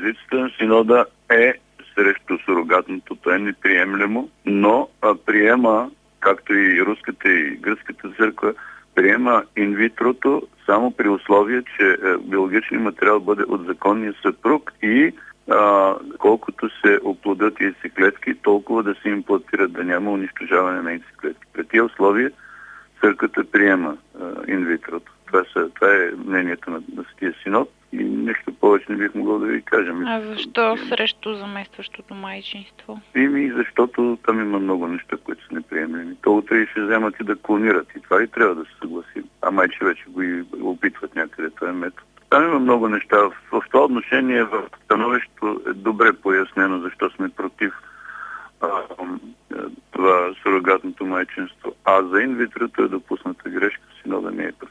позицията на Синода е срещу сурогатното, то е неприемлемо, но приема, както и руската и гръцката църква, приема инвитрото само при условие, че биологичният материал бъде от законния съпруг и колкото се оплодят яйцеклетки, толкова да се имплантират, да няма унищожаване на яйцеклетки. При тия условия църквата приема инвитрото. Това е мнението на Светия Синод и нещо повече не бих могъл да ви кажа. А защо срещу заместващото майчинство? Защото там има много неща, които са неприемлеми. То утре и ще вземат и да клонират. И това и трябва да се съгласим. А майче вече го и опитват някъде този метод. Там има много неща. В това отношение в становището е добре пояснено защо сме против това сурогатното майчинство. А за инвитрото е допусната грешка. Синода не е